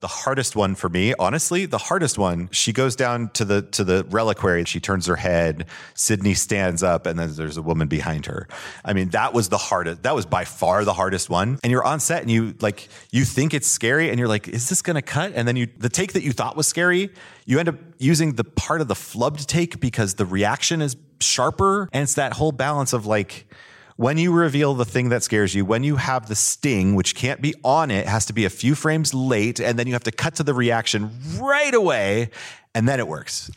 The hardest one for me, honestly, the hardest one, she goes down to the reliquary. She turns her head. Sydney stands up, and then there's a woman behind her. I mean, that was the hardest. That was by far the hardest one. And you're on set, and you think it's scary, and you're like, is this going to cut? And then the take that you thought was scary, you end up using the part of the flubbed take because the reaction is sharper, and it's that whole balance of like, when you reveal the thing that scares you, when you have the sting, which can't be on it, has to be a few frames late, and then you have to cut to the reaction right away, and then it works.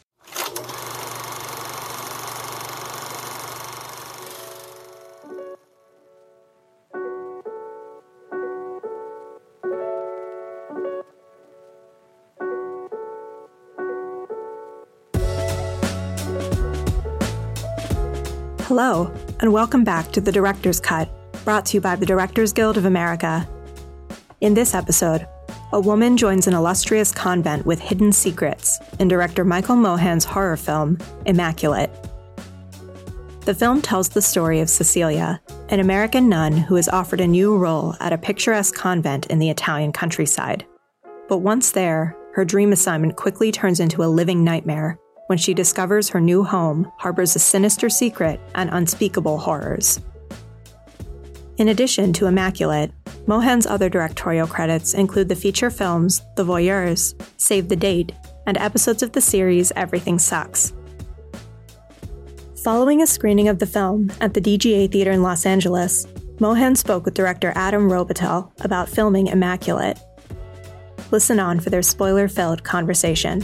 Hello, and welcome back to The Director's Cut, brought to you by the Directors Guild of America. In this episode, a woman joins an illustrious convent with hidden secrets in director Michael Mohan's horror film, Immaculate. The film tells the story of Cecilia, an American nun who is offered a new role at a picturesque convent in the Italian countryside. But once there, her dream assignment quickly turns into a living nightmare when she discovers her new home harbors a sinister secret and unspeakable horrors. In addition to Immaculate, Mohan's other directorial credits include the feature films The Voyeurs, Save the Date, and episodes of the series Everything Sucks. Following a screening of the film at the DGA Theater in Los Angeles, Mohan spoke with director Adam Robitel about filming Immaculate. Listen on for their spoiler-filled conversation.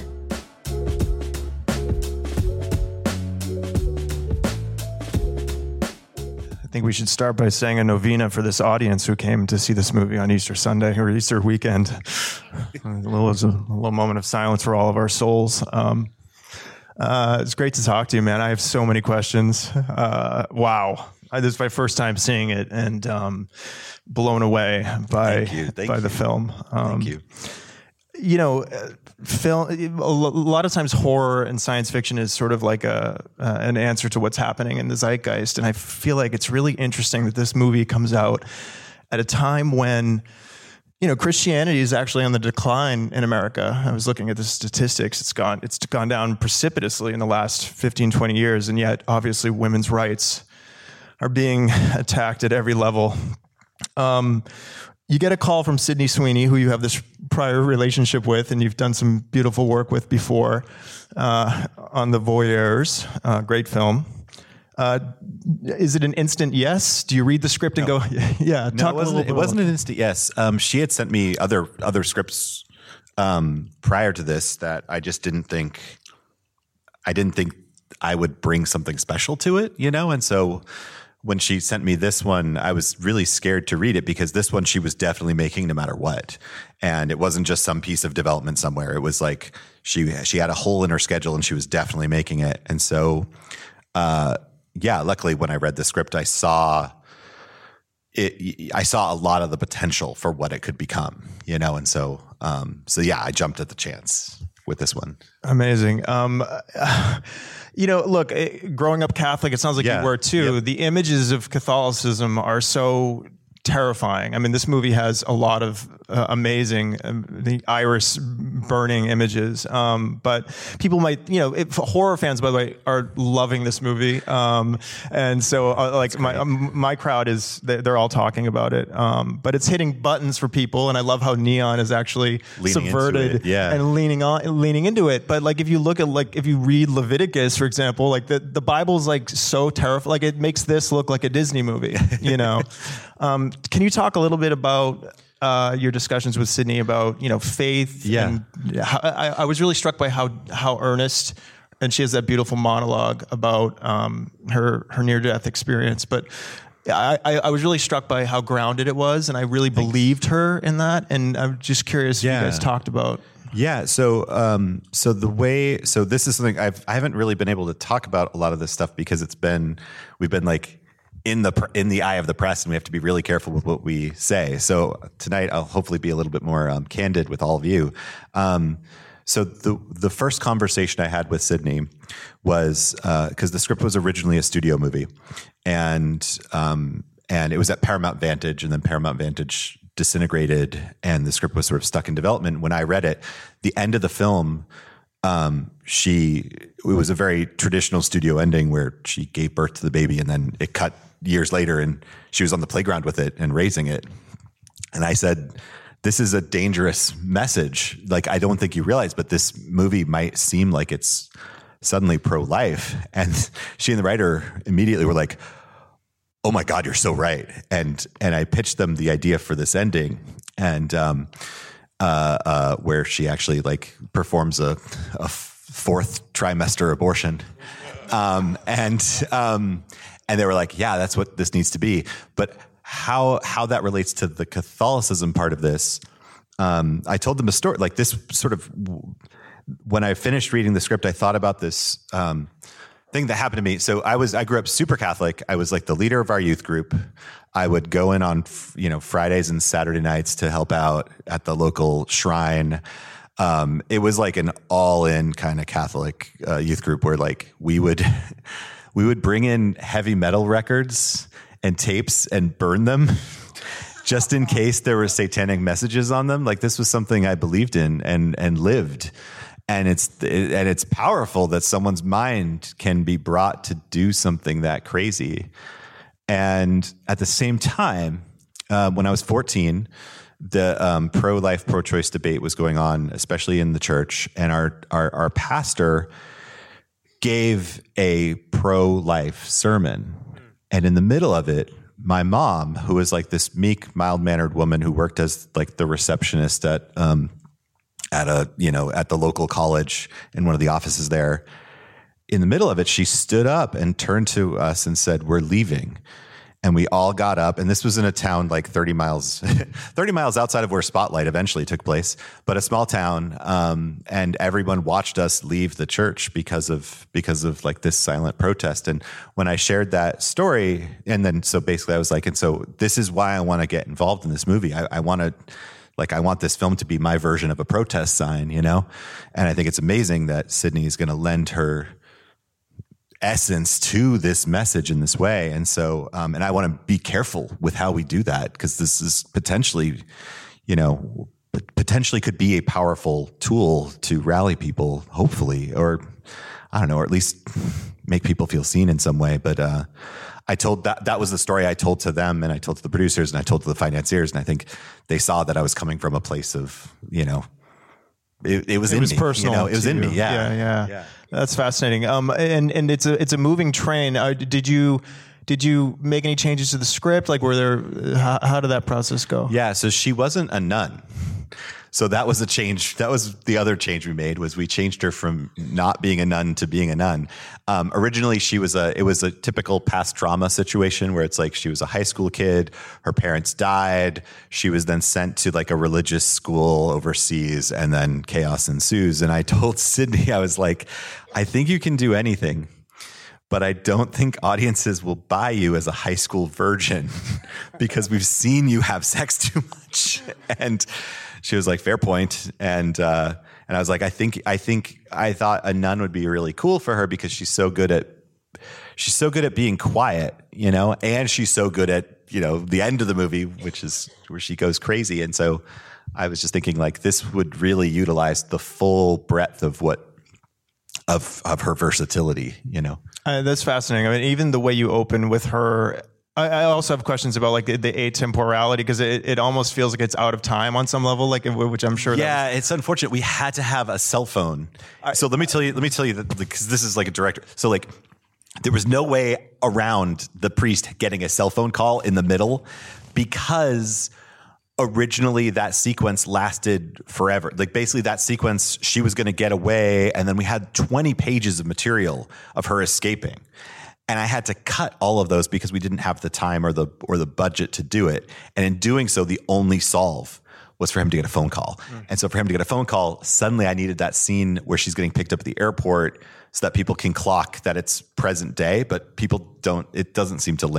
I think we should start by saying a novena for this audience who came to see this movie on Easter Sunday or Easter weekend. a little moment of silence for all of our souls. It's great to talk to you, man. I have so many questions. Wow. This is my first time seeing it and blown away by the film. Thank you. You know, film. A lot of times, horror and science fiction is sort of like an answer to what's happening in the zeitgeist, and I feel like it's really interesting that this movie comes out at a time when, you know, Christianity is actually on the decline in America. I was looking at the statistics; it's gone down precipitously in the last 15, 20 years, and yet, obviously, women's rights are being attacked at every level. You get a call from Sydney Sweeney, who you have this prior relationship with, and you've done some beautiful work with before on The Voyeurs, great film. Is it an instant yes? Do you read the script and go, yeah? No, it wasn't an instant yes. She had sent me other scripts prior to this that I just didn't think I would bring something special to it, you know, and so when she sent me this one, I was really scared to read it because this one she was definitely making no matter what. And it wasn't just some piece of development somewhere. It was like she had a hole in her schedule and she was definitely making it. And so, luckily when I read the script, I saw a lot of the potential for what it could become, you know? And so I jumped at the chance with this one. Amazing. You know, look, growing up Catholic, it sounds like you were too. Yep. The images of Catholicism are so terrifying. I mean, this movie has a lot of amazing, the iris burning images. But people might, you know, horror fans, by the way, are loving this movie. And so my crowd they're all talking about it. But it's hitting buttons for people. And I love how Neon is actually subverted and leaning into it. But like, if you read Leviticus, for example, like the Bible's like so terrifying, like it makes this look like a Disney movie, you know? Can you talk a little bit about your discussions with Sydney about, you know, faith? Yeah. And I was really struck by how earnest, and she has that beautiful monologue about her near-death experience. But I was really struck by how grounded it was, and I really believed her in that. And I'm just curious if you guys talked about. Yeah. So this is something I haven't really been able to talk about a lot of this stuff because we've been like in the eye of the press, and we have to be really careful with what we say. So tonight I'll hopefully be a little bit more candid with all of you. So the first conversation I had with Sydney was because the script was originally a studio movie, and it was at Paramount Vantage, and then Paramount Vantage disintegrated and the script was sort of stuck in development. When I read it, the end of the film, it was a very traditional studio ending where she gave birth to the baby and then it cut years later and she was on the playground with it and raising it. And I said, this is a dangerous message. Like, I don't think you realize, but this movie might seem like it's suddenly pro-life. And she and the writer immediately were like, oh my God, you're so right. And I pitched them the idea for this ending and, where she actually like performs a fourth trimester abortion. And they were like, yeah, that's what this needs to be. But how that relates to the Catholicism part of this, I told them a story like this sort of, when I finished reading the script, I thought about this, thing that happened to me. So I grew up super Catholic. I was like the leader of our youth group. I would go in on, Fridays and Saturday nights to help out at the local shrine. It was like an all-in kind of Catholic youth group where like we would bring in heavy metal records and tapes and burn them just in case there were satanic messages on them. Like this was something I believed in and lived. And it's powerful that someone's mind can be brought to do something that crazy. And at the same time, when I was 14, the pro-life, pro-choice debate was going on, especially in the church. And our pastor gave a pro-life sermon. And in the middle of it, my mom, who was like this meek, mild-mannered woman who worked as like the receptionist at the local college in one of the offices there, in the middle of it, she stood up and turned to us and said, "We're leaving." And we all got up, and this was in a town like 30 miles outside of where Spotlight eventually took place, but a small town. And everyone watched us leave the church because of like this silent protest. And when I shared that story, and then so basically I was like, and so this is why I want to get involved in this movie. I want this film to be my version of a protest sign, And I think it's amazing that Sydney is going to lend her essence to this message in this way. And so, and I want to be careful with how we do that, because this is potentially could be a powerful tool to rally people, hopefully, or I don't know, or at least make people feel seen in some way. But, I told that was the story I told to them, and I told to the producers, and I told to the financiers, and I think they saw that I was coming from a place of, it was in me. Personal, it was in me. Yeah. That's fascinating. And it's a moving train. Did you make any changes to the script? Like, how did that process go? Yeah. So she wasn't a nun. So that was a change. That was the other change we made, was we changed her from not being a nun to being a nun. Originally it was a typical past trauma situation where it's like she was a high school kid, her parents died. She was then sent to like a religious school overseas, and then chaos ensues. And I told Sydney, I was like, I think you can do anything, but I don't think audiences will buy you as a high school virgin because we've seen you have sex too much. And she was like, fair point. And I was like, I thought a nun would be really cool for her because she's so good at being quiet, and she's so good at, the end of the movie, which is where she goes crazy. And so I was just thinking like this would really utilize the full breadth of of her versatility, That's fascinating. I mean, even the way you open with her, I also have questions about like the atemporality, because it almost feels like it's out of time on some level, like, which I'm sure. Yeah, it's unfortunate. We had to have a cell phone. So let me tell you that, because this is like a director. So like, there was no way around the priest getting a cell phone call in the middle, because originally that sequence lasted forever. Like basically that sequence, she was going to get away, and then we had 20 pages of material of her escaping. And I had to cut all of those because we didn't have the time or the budget to do it. And in doing so, the only solve was for him to get a phone call. And so for him to get a phone call, suddenly I needed that scene where she's getting picked up at the airport so that people can clock that it's present day, but people don't, it doesn't seem to land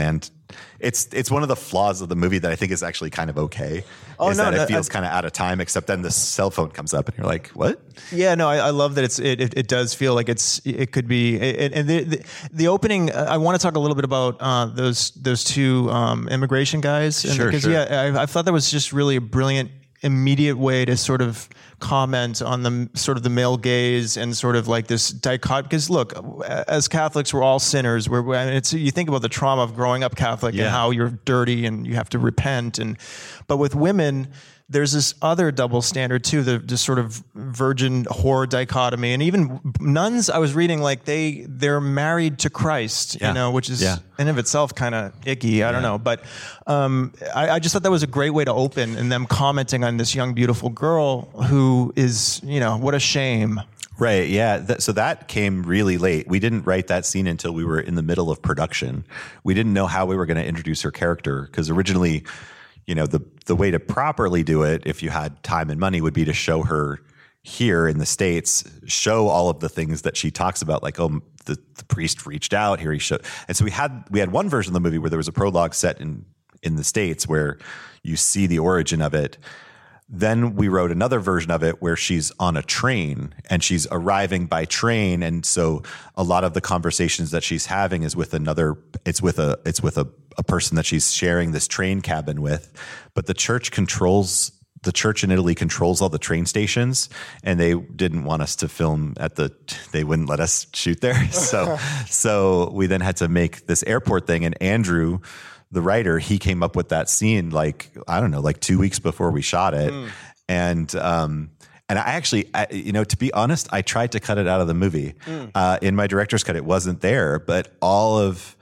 it's one of the flaws of the movie that I think is actually kind of okay. It feels kind of out of time, except then the cell phone comes up and you're like, what? Yeah, no, I love that it does feel like it could be. And the opening, I want to talk a little bit about those two immigration guys. Sure. Yeah, I thought that was just really a brilliant immediate way to sort of comment on the sort of the male gaze and sort of like this dichotomy. Because look, as Catholics, we're all sinners. You think about the trauma of growing up Catholic and how you're dirty and you have to repent. But with women, there's this other double standard too, the sort of virgin whore dichotomy. And even nuns, I was reading, like they're married to Christ, which is in of itself kind of icky. I don't know. But I just thought that was a great way to open, and them commenting on this young, beautiful girl who is, what a shame. Right. Yeah. So that came really late. We didn't write that scene until we were in the middle of production. We didn't know how we were going to introduce her character, because originally, the way to properly do it, if you had time and money, would be to show her here in the States, show all of the things that she talks about, like, the priest reached out here. He showed. And so we had one version of the movie where there was a prologue set in the States where you see the origin of it. Then we wrote another version of it where she's on a train and she's arriving by train. And so a lot of the conversations that she's having is with a person that she's sharing this train cabin with. But the church in Italy controls all the train stations, and they didn't want us to film they wouldn't let us shoot there. So we then had to make this airport thing, and Andrew, the writer, he came up with that scene, like 2 weeks before we shot it. And I actually, to be honest, I tried to cut it out of the movie. In my director's cut, it wasn't there, but all of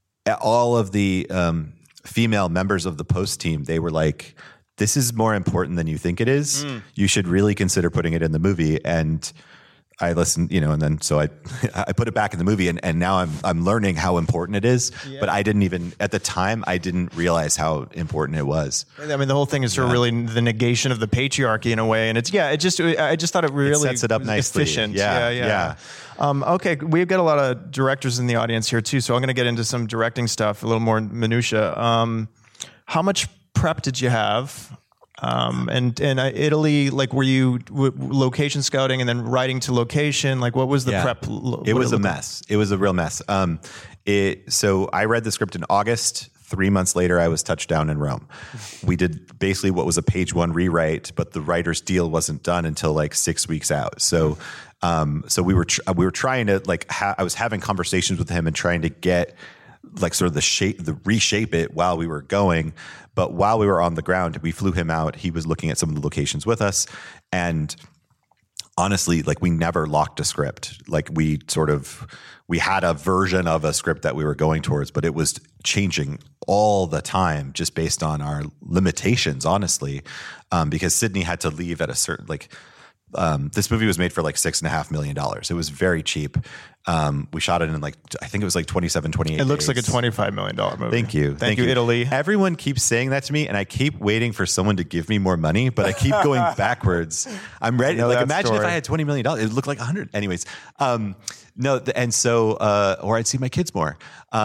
the female members of the post team, they were like, this is more important than you think it is. You should really consider putting it in the movie. And I listened, and then so I put it back in the movie, and now I'm learning how important it is. Yeah. But I didn't even at the time I didn't realize how important it was. I mean, the whole thing is sort of really the negation of the patriarchy in a way, and I just thought it really sets it up nicely. Efficient. Yeah. Okay, we've got a lot of directors in the audience here too, so I'm going to get into some directing stuff, a little more minutia. How much prep did you have? And Italy, like, were you location scouting and then riding to location? Like, what was the prep? It was a mess. It was a real mess. So I read the script in August. 3 months later, I was touched down in Rome. We did basically what was a page one rewrite, but the writer's deal wasn't done until like 6 weeks out. So we were trying to I was having conversations with him and trying to get like sort of reshape it while we were going. But while we were on the ground, we flew him out. He was looking at some of the locations with us. And honestly, like, we never locked a script. Like, we had a version of a script that we were going towards, but it was changing all the time just based on our limitations, honestly. Because Sydney had to leave at a certain, this movie was made for like $6.5 million. It was very cheap. We shot it in I think it was like 27, 28 It looks days. like a $25 million movie. Thank you. Thank you, Italy. Everyone keeps saying that to me, and I keep waiting for someone to give me more money, but I keep going backwards. I'm ready. Imagine if I had $20 million. It would look like 100. Anyways. And so, or I'd see my kids more.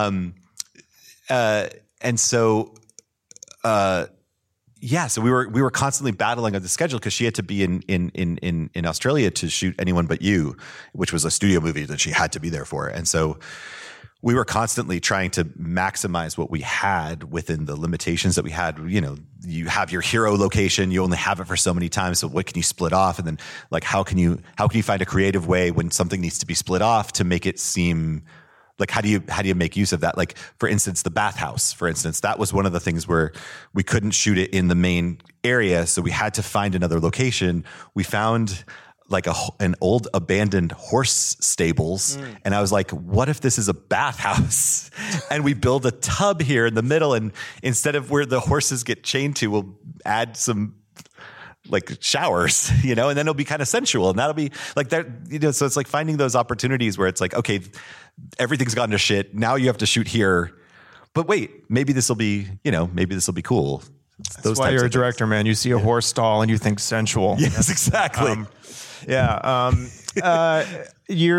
So we were constantly battling on the schedule because she had to be in Australia to shoot Anyone But You, which was a studio movie that she had to be there for. And so we were constantly trying to maximize what we had within the limitations that we had. You have your hero location, you only have it for so many times. So what can you split off? And then how can you find a creative way when something needs to be split off to make it seem like, how do you make use of that? Like, for instance, the bathhouse, that was one of the things where we couldn't shoot it in the main area. So we had to find another location. We found like an old abandoned horse stables. And I was like, what if this is a bathhouse and we build a tub here in the middle? And instead of where the horses get chained to, we'll add some like showers, and then it'll be kind of sensual, and that'll be like that, so it's like finding those opportunities where it's like, okay, everything's gone to shit. Now you have to shoot here, but wait, maybe this will be cool. That's why you're a director, man. You see a horse stall and you think sensual. Yes, exactly.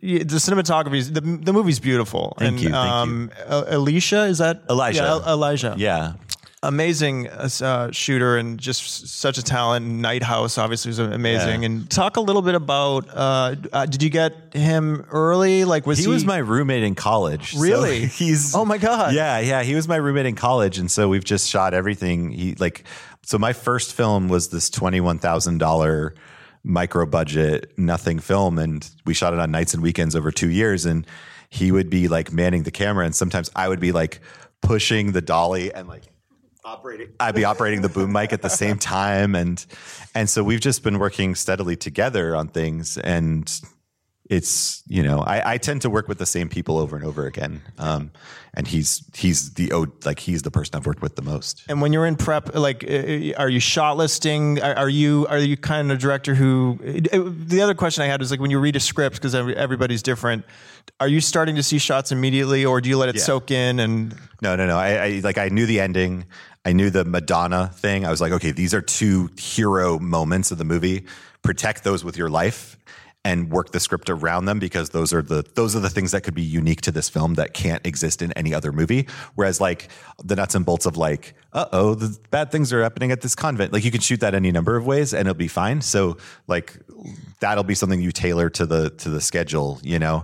the cinematography, the movie's beautiful. Thank you. Alicia, is that Elijah? Yeah, Elijah. Yeah. Amazing shooter and just such a talent. Night House obviously was amazing. Yeah. And talk a little bit about, did you get him early? Like, he was my roommate in college. Really? So oh my God. Yeah. He was my roommate in college. And so we've just shot everything. So my first film was this $21,000 micro budget, nothing film. And we shot it on nights and weekends over 2 years. And he would be like manning the camera. And sometimes I would be like pushing the dolly and like, I'd be operating the boom mic at the same time. And so we've just been working steadily together on things. And it's, I tend to work with the same people over and over again. And he's the person I've worked with the most. And when you're in prep, like, are you shot listing? Are you kind of a director who, the other question I had was like, when you read a script, because everybody's different, are you starting to see shots immediately or do you let it soak in? And No. I knew the ending. I knew the Madonna thing. I was like, okay, these are two hero moments of the movie. Protect those with your life and work the script around them, because those are the things that could be unique to this film that can't exist in any other movie. Whereas like the nuts and bolts of like, the bad things are happening at this convent. Like you can shoot that any number of ways and it'll be fine. So like that'll be something you tailor to the schedule,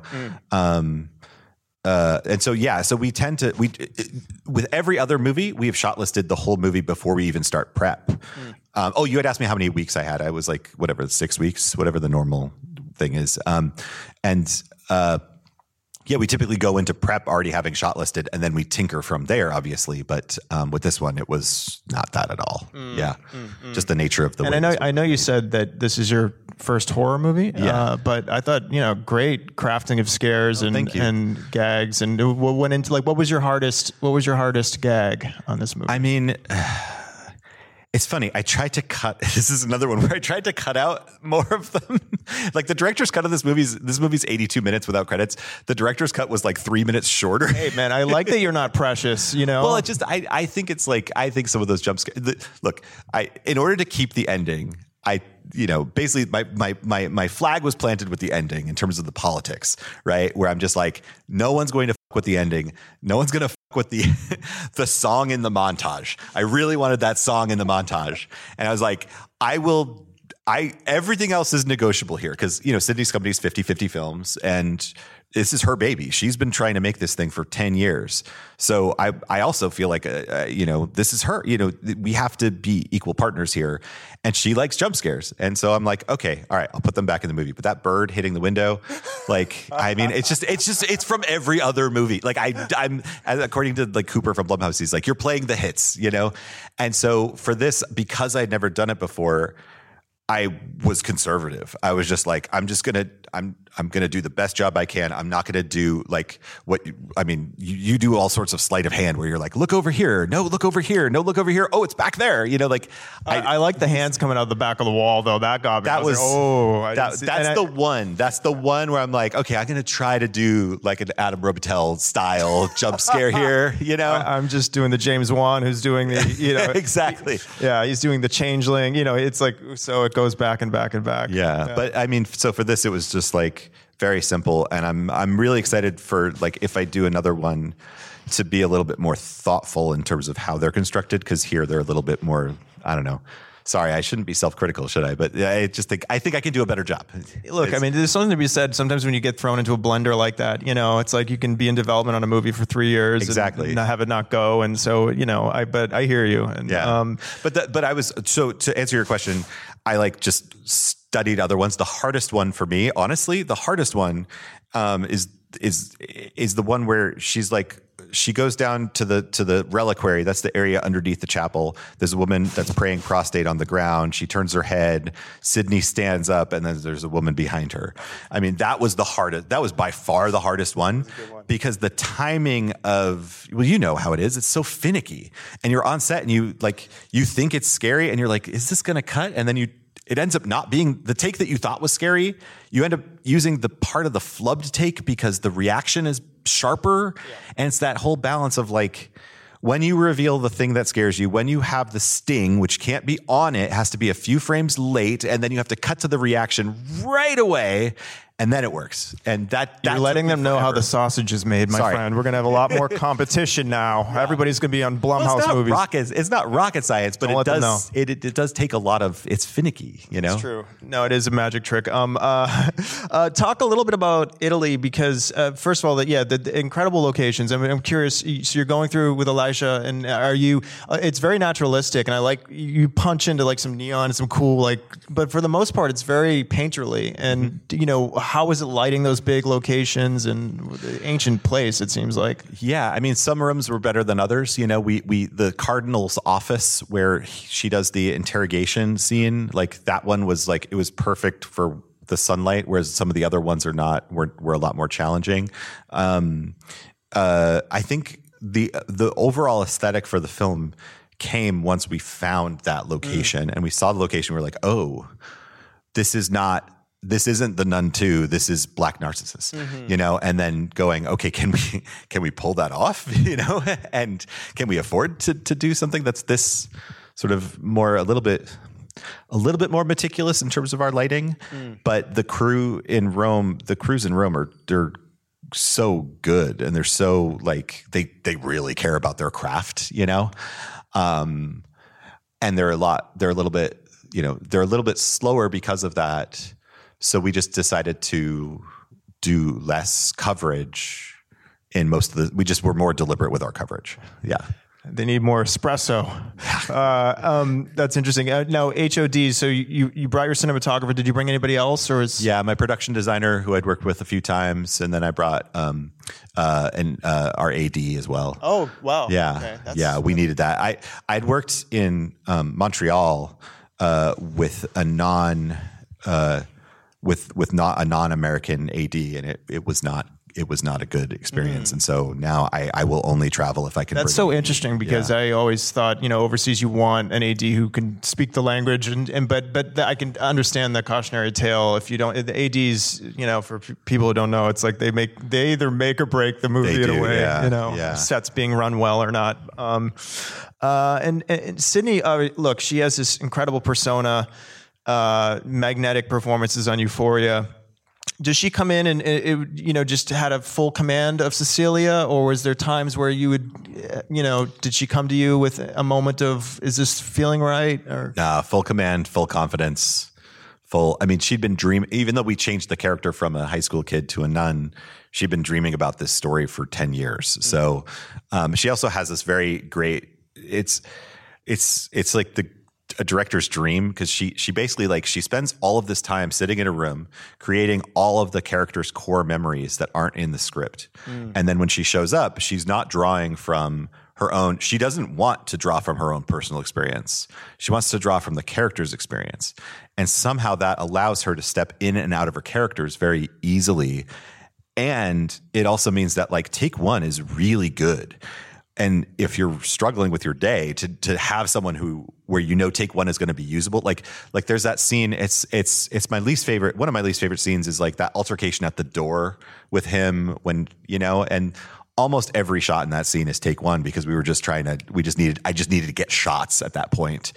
And so we tend to, with every other movie, we have shot listed the whole movie before we even start prep. You had asked me how many weeks I had. I was like, 6 weeks, whatever the normal thing is. We typically go into prep already having shot listed, and then we tinker from there, obviously. But with this one, it was not that at all. Just the nature of the. And I know you said that this is your first horror movie. But I thought great crafting of scares and gags, and what went into what was your hardest gag on this movie? I mean. It's funny. I tried to cut. This is another one where I tried to cut out more of them. Like the director's cut of this movie's 82 minutes without credits. The director's cut was like 3 minutes shorter. Hey man, I like that you're not precious. Well, I think it's like some of those jump scares. Look, in order to keep the ending, basically my flag was planted with the ending in terms of the politics, right? Where I'm just like, no one's going to fuck with the ending. No one's going to fuck with the song in the montage. I really wanted that song in the montage. And I was like, everything else is negotiable here. Cause Sydney's company's 50/50 Films and this is her baby. She's been trying to make this thing for 10 years. So I also feel like, this is her, we have to be equal partners here. And she likes jump scares. And so I'm like, okay, all right, I'll put them back in the movie. But that bird hitting the window, it's from every other movie. Like I'm according to like Cooper from Blumhouse, he's like, you're playing the hits, And so for this, because I'd never done it before, I was conservative. I was just like, I'm gonna do the best job I can. I'm not gonna do like you do all sorts of sleight of hand where you're like, look over here, no, look over here, no, look over here. Oh, it's back there. I like the hands coming out of the back of the wall though. That got me. That's the one where I'm like, okay, I'm gonna try to do like an Adam Robitel style jump scare here. I'm just doing the James Wan who's doing the exactly. Yeah, he's doing the Changeling. It's like so it goes back and back and back. Yeah. But I mean, so for this, it was just like very simple, and I'm really excited for like if I do another one to be a little bit more thoughtful in terms of how they're constructed, because here they're a little bit more, I don't know. Sorry, I shouldn't be self-critical, should I? But I think I can do a better job. Look, there's something to be said. Sometimes when you get thrown into a blender like that, it's like you can be in development on a movie for 3 years, exactly, and have it not go. And so, but I hear you. And, but I was to answer your question, I like just studied other ones. The hardest one for me, honestly, is the one where she's like. She goes down to the reliquary. That's the area underneath the chapel. There's a woman that's praying prostrate on the ground. She turns her head. Sydney stands up, and then there's a woman behind her. I mean, that was the hardest. That was by far the hardest one, because the timing of, well, you know how it is. It's so finicky, and you're on set, and you think it's scary, and you're like, is this going to cut? And then it ends up not being the take that you thought was scary. You end up using the part of the flubbed take because the reaction is sharper. Yeah. And it's that whole balance of like, when you reveal the thing that scares you, when you have the sting, which can't be on it has to be a few frames late, and then you have to cut to the reaction right away. and then it works. And that's letting them know how the sausage is made, my friend. We're going to have a lot more competition now. Yeah. Everybody's going to be on Blumhouse movies. It's not rocket science, but it does take a lot of, it's finicky, you know? It's true. No, it is a magic trick. Talk a little bit about Italy because, first of all, the incredible locations. I mean, I'm curious, so you're going through with Elijah, and it's very naturalistic, and I like, you punch into like some neon, some cool, like, but for the most part, it's very painterly. And, how is it lighting those big locations and the ancient place, it seems like? Yeah, I mean, some rooms were better than others. The cardinal's office where she does the interrogation scene, like that one was like, it was perfect for the sunlight, whereas some of the other ones were a lot more challenging. I think the overall aesthetic for the film came once we found that location and we saw the location. We were like, oh, this isn't The Nun 2. This is Black Narcissus, and then going, okay, can we pull that off, and can we afford to do something that's this sort of more, a little bit more meticulous in terms of our lighting. But the crews in Rome they're so good, and they're so like, they really care about their craft, and they're a little bit slower because of that. So we just decided to do less coverage in most of we're more deliberate with our coverage. Yeah. They need more espresso. That's interesting. Now, HOD, so you brought your cinematographer. Did you bring anybody else? Yeah, my production designer who I'd worked with a few times, and then I brought our AD as well. Oh, wow. Yeah, okay. We needed that. I'd worked in Montreal with a non-American AD, and it was not a good experience. And so now I will only travel if I can. That's so interesting because I always thought, overseas you want an AD who can speak the language but I can understand the cautionary tale. If you don't, the ADs, for people who don't know, it's like they either make or break the movie in a way, sets being run well or not. And Sydney, look, she has this incredible persona, magnetic performances on Euphoria. Does she come in and just had a full command of Cecilia, or was there times where you would, did she come to you with a moment of, is this feeling right? Or full command, full confidence, she'd been dreaming, even though we changed the character from a high school kid to a nun, she'd been dreaming about this story for 10 years. So she also has this very great, it's like a director's dream, because she basically she spends all of this time sitting in a room creating all of the character's core memories that aren't in the script. And then when she shows up, she's not drawing from her own, she doesn't want to draw from her own personal experience. She wants to draw from the character's experience. And somehow that allows her to step in and out of her characters very easily. And it also means that take one is really good. And if you're struggling with your day, to have someone where take one is going to be usable, like there's that scene. It's my least favorite. One of my least favorite scenes is that altercation at the door with him when and almost every shot in that scene is take one, because I just needed to get shots at that point.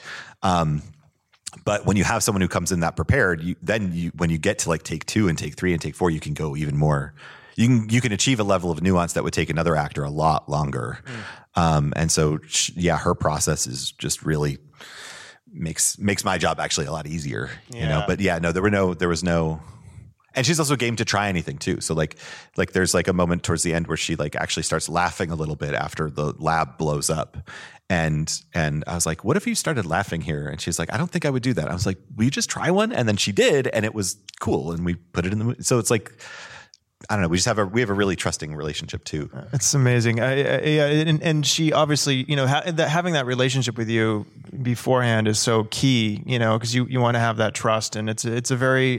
But when you have someone who comes in that prepared, when you get to take two and take three and take four, you can go even more. You can achieve a level of nuance that would take another actor a lot longer. And so, her process is just really makes my job actually a lot easier, but there was no, and she's also game to try anything too. So there's a moment towards the end where she actually starts laughing a little bit after the lab blows up. And I was like, what if you started laughing here? And she's like, I don't think I would do that. I was like, will you just try one? And then she did, and it was cool. And we put it in the movie. So it's I don't know. We have a really trusting relationship too. It's amazing. And she obviously, having that relationship with you beforehand is so key, because you want to have that trust. And this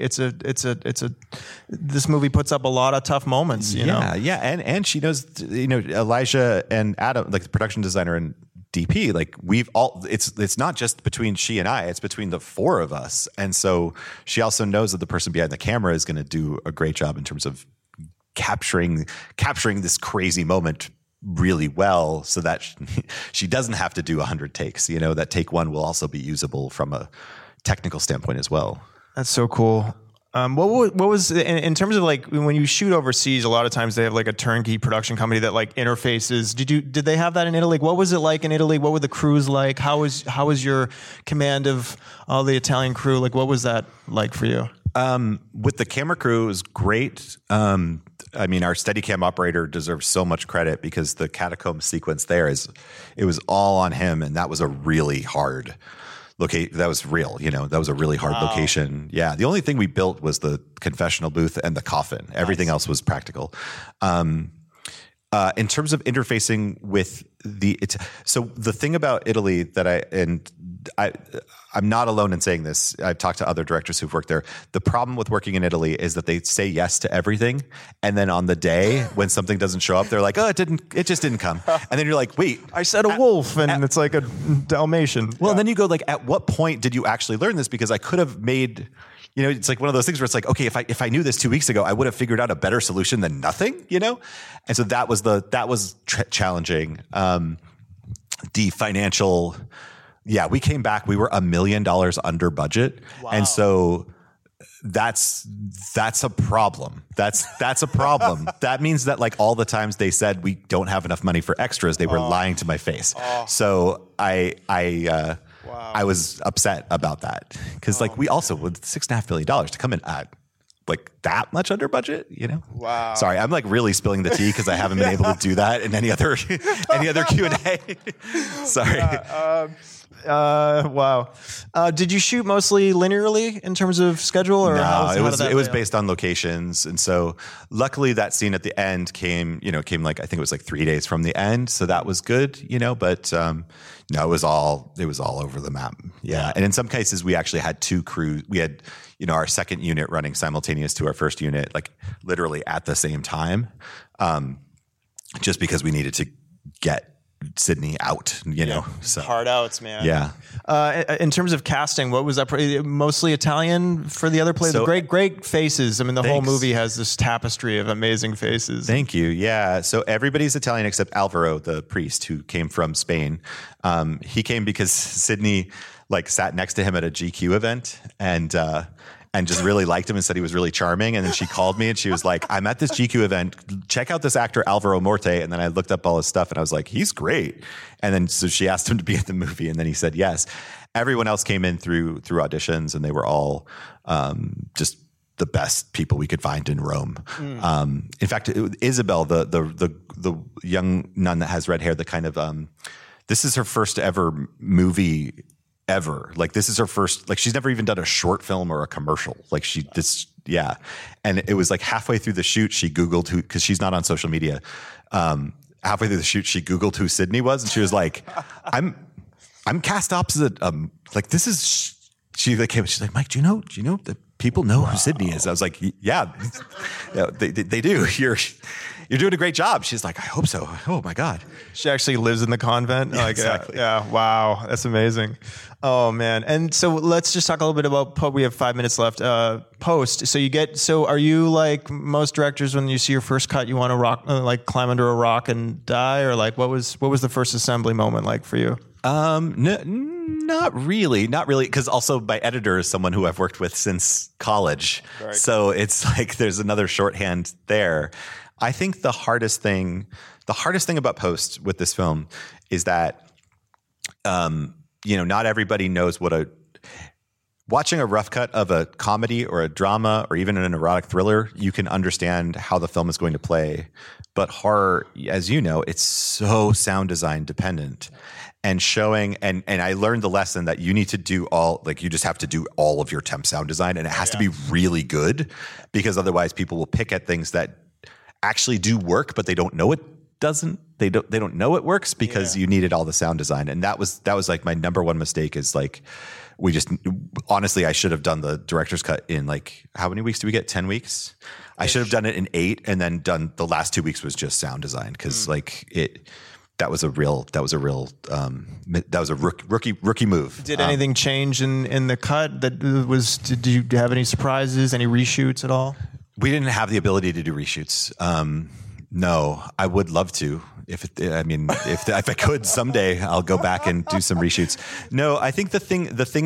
movie puts up a lot of tough moments, you know? Yeah. And she knows, Elijah and Adam, the production designer and DP, it's not just between she and I, it's between the four of us. And so she also knows that the person behind the camera is going to do a great job in terms of capturing this crazy moment really well, so that she doesn't have to do 100 takes, that take one will also be usable from a technical standpoint as well. That's so cool. What was in terms of like when you shoot overseas? A lot of times they have like a turnkey production company that like interfaces. Did they have that in Italy? What was it like in Italy? What were the crews like? How was your command of all the Italian crew? Like, what was that like for you? With the camera crew, it was great. I mean, our Steadicam operator deserves so much credit because the catacomb sequence it was all on him, and that was a really hard location. That was real, that was a really hard location. Yeah. The only thing we built was the confessional booth and the coffin. Everything else was practical. In terms of interfacing with so the thing about Italy that I'm not alone in saying this. I've talked to other directors who've worked there. The problem with working in Italy is that they say yes to everything, and then on the day when something doesn't show up, they're like, "Oh, it just didn't come." And then you're like, "Wait, I said a wolf, and it's like a Dalmatian." Well, then you go like, "At what point did you actually learn this?" Because I could have made. It's like one of those things where it's like, okay, if I knew this 2 weeks ago, I would have figured out a better solution than nothing, And so that was challenging. The financial, we came back, we were $1 million under budget. Wow. And so that's a problem. That's a problem. That means that like all the times they said we don't have enough money for extras, they were lying to my face. So I was upset about that because we also with $6.5 million to come in at like that much under budget, Wow. Sorry, I'm like really spilling the tea because I haven't been able to do that in any other Q&A. Sorry. Wow. Did you shoot mostly linearly in terms of schedule, or no? It was based on locations, and so luckily that scene at the end came like I think it was like 3 days from the end, so that was good, But no, it was all over the map. Yeah, and in some cases we actually had two crews. We had our second unit running simultaneous to our first unit, like literally at the same time, just because we needed to get Sydney out, so hard outs, man. Yeah. In terms of casting, what was that? Mostly Italian for the other players. So, great faces. I mean, the whole movie has this tapestry of amazing faces. Thank you. Yeah. So everybody's Italian except Alvaro, the priest who came from Spain. He came because Sydney sat next to him at a GQ event and just really liked him and said he was really charming. And then she called me and she was like, "I'm at this GQ event. Check out this actor, Alvaro Morte." And then I looked up all his stuff and I was like, "He's great." And then so she asked him to be in the movie and then he said yes. Everyone else came in through auditions and they were all just the best people we could find in Rome. In fact, Isabel, the young nun that has red hair, the kind of this is her first ever movie ever. This is her first, she's never even done a short film or a commercial. And it was like halfway through the shoot, she Googled who, cause she's not on social media. Halfway through the shoot, she Googled who Sydney was. And she was like, I'm cast opposite. This is, she's like, "Mike, do you know that people know who Sydney is?" I was like, yeah, they do. You're doing a great job. She's like, "I hope so." Oh my God. She actually lives in the convent. Yeah, exactly. Yeah. Wow. That's amazing. Oh man. And so let's just talk a little bit about, we have 5 minutes left. Post. So are you like most directors when you see your first cut, you want to climb under a rock and die? Or what was the first assembly moment like for you? Not really. Because also my editor is someone who I've worked with since college. Right. So it's like, there's another shorthand there. I think the hardest thing about post with this film is that, not everybody knows watching a rough cut of a comedy or a drama or even an erotic thriller, you can understand how the film is going to play. But horror, as you know, it's so sound design dependent. And showing, and I learned the lesson that you need to do you just have to do all of your temp sound design, and it has to be really good, because otherwise people will pick at things that actually do work, but they don't know it doesn't. They don't know it works because you needed all the sound design. And that was like my number one mistake is we just, honestly, I should have done the director's cut in how many weeks do we get? 10 weeks? I should have done it in 8 and then done the last 2 weeks was just sound design. Cause that was a rookie move. Did anything change in the cut did you have any surprises, any reshoots at all? We didn't have the ability to do reshoots. No, I would love to. If I could someday, I'll go back and do some reshoots. No, I think the thing,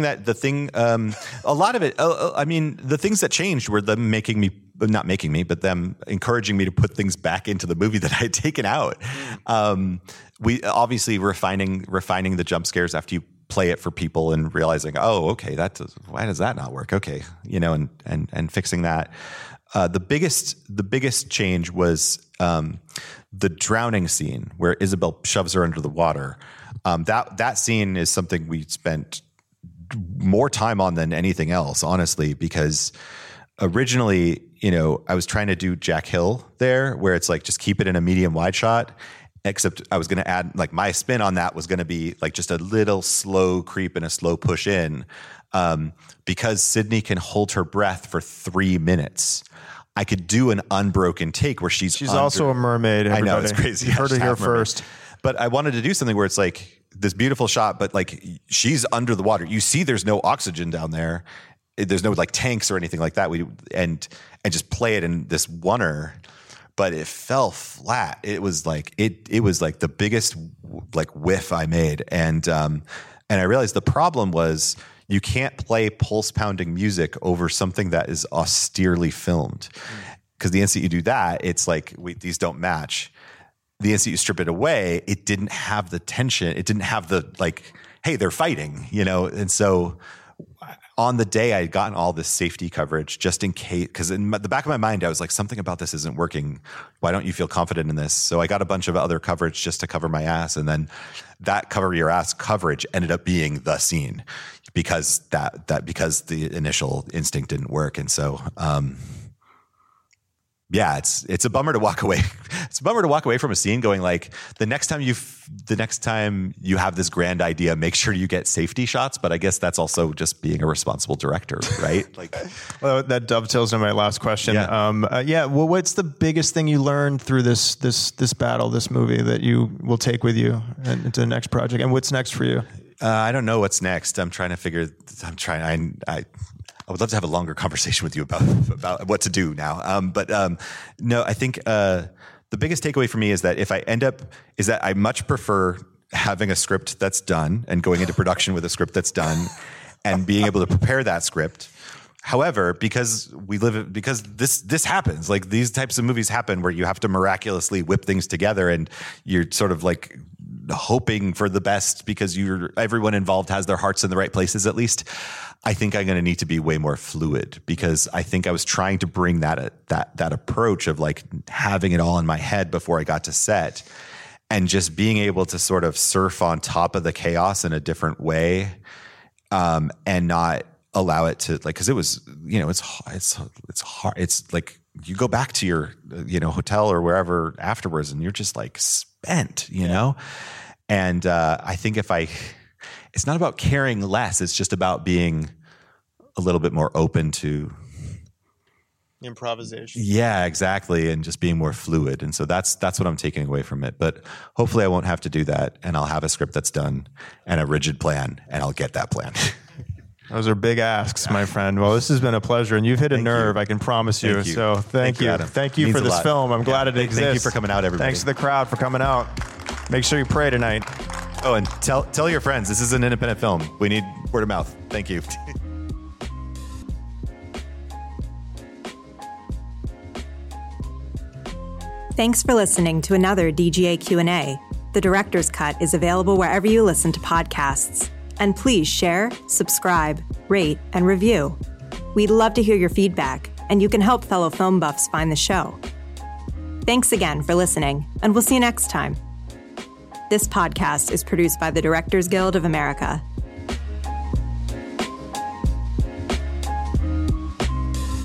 a lot of it. The things that changed were them not making me, but them encouraging me to put things back into the movie that I had taken out. We obviously refining the jump scares after you play it for people and realizing, oh, okay, why does that not work? Okay, and fixing that. The biggest change was the drowning scene where Isabel shoves her under the water. That scene is something we spent more time on than anything else, honestly, because originally, I was trying to do Jack Hill there, where it's like just keep it in a medium wide shot. Except I was going to add, like, my spin on that was going to be like just a little slow creep and a slow push in, because Sidney can hold her breath for 3 minutes. I could do an unbroken take where she's also a mermaid. Everybody. I know, it's crazy. You heard it here first. But I wanted to do something where it's like this beautiful shot, but like she's under the water. You see, there's no oxygen down there. There's no like tanks or anything like that. And just play it in this oneer. But it fell flat. It was like it was like the biggest like whiff I made, and I realized the problem was you can't play pulse pounding music over something that is austerely filmed, because the instant you do that, it's like these don't match. The instant you strip it away, it didn't have the tension. It didn't have the like, hey, they're fighting, and so. On the day I had gotten all this safety coverage just in case, because in the back of my mind, I was like, something about this isn't working. Why don't you feel confident in this? So I got a bunch of other coverage just to cover my ass. And then that cover your ass coverage ended up being the scene because because the initial instinct didn't work. And so, yeah, it's a bummer to walk away. It's a bummer to walk away from a scene going like, the next time you have this grand idea, make sure you get safety shots. But I guess that's also just being a responsible director, right? Like, well, that dovetails into my last question. Yeah. Well, what's the biggest thing you learned through this battle, this movie, that you will take with you into the next project? And what's next for you? I don't know what's next. I would love to have a longer conversation with you about what to do now. But no, I think the biggest takeaway for me is that I much prefer having a script that's done and going into production with a script that's done and being able to prepare that script. However, because this happens, like these types of movies happen where you have to miraculously whip things together and you're sort of like hoping for the best because everyone involved has their hearts in the right places, at least. I think I'm going to need to be way more fluid, because I think I was trying to bring that approach of like having it all in my head before I got to set, and just being able to sort of surf on top of the chaos in a different way, and not allow it to like, because it was, it's hard. It's like you go back to your hotel or wherever afterwards, and you're just like spent, know. And I think it's not about caring less. It's just about being a little bit more open to improvisation. Yeah, exactly. And just being more fluid. And so that's what I'm taking away from it. But hopefully I won't have to do that. And I'll have a script that's done and a rigid plan, and I'll get that plan. Those are big asks, my friend. Well, this has been a pleasure, and you've hit a nerve, I can promise you. So thank you. Adam. Thank you for this film. I'm glad it exists. Thank you for coming out, everybody. Thanks to the crowd for coming out. Make sure you pray tonight. Oh, and tell your friends, this is an independent film. We need word of mouth. Thank you. Thanks for listening to another DGA Q&A. The Director's Cut is available wherever you listen to podcasts. And please share, subscribe, rate, and review. We'd love to hear your feedback, and you can help fellow film buffs find the show. Thanks again for listening, and we'll see you next time. This podcast is produced by the Directors Guild of America